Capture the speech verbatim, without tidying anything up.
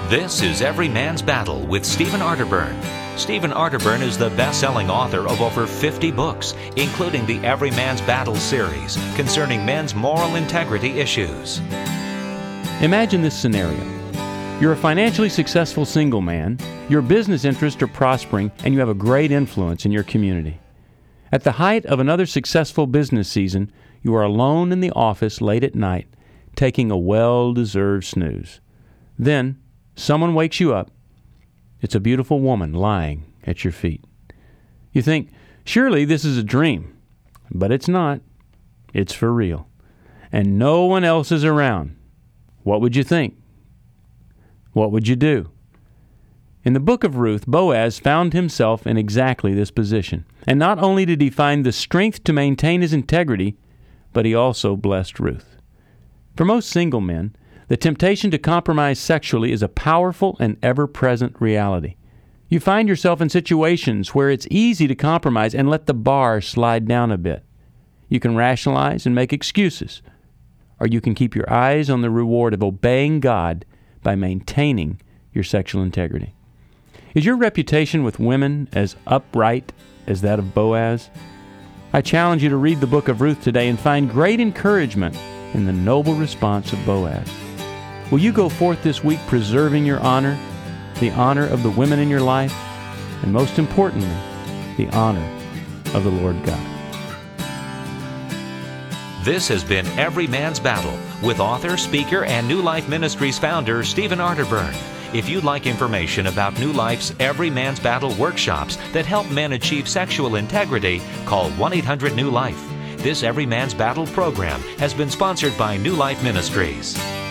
This is Every Man's Battle with Stephen Arterburn. Stephen Arterburn is the best-selling author of over fifty books, including the Every Man's Battle series concerning men's moral integrity issues. Imagine this scenario. You're a financially successful single man, your business interests are prospering, and you have a great influence in your community. At the height of another successful business season, you are alone in the office late at night, taking a well-deserved snooze. Then, someone wakes you up. It's a beautiful woman lying at your feet. You think, surely this is a dream. But it's not. It's for real. And no one else is around. What would you think? What would you do? In the book of Ruth, Boaz found himself in exactly this position. And not only did he find the strength to maintain his integrity, but he also blessed Ruth. For most single men, the temptation to compromise sexually is a powerful and ever-present reality. You find yourself in situations where it's easy to compromise and let the bar slide down a bit. You can rationalize and make excuses, or you can keep your eyes on the reward of obeying God by maintaining your sexual integrity. Is your reputation with women as upright as that of Boaz? I challenge you to read the book of Ruth today and find great encouragement in the noble response of Boaz. Will you go forth this week preserving your honor, the honor of the women in your life, and most importantly, the honor of the Lord God? This has been Every Man's Battle with author, speaker, and New Life Ministries founder Stephen Arterburn. If you'd like information about New Life's Every Man's Battle workshops that help men achieve sexual integrity, call one eight hundred new life. This Every Man's Battle program has been sponsored by New Life Ministries.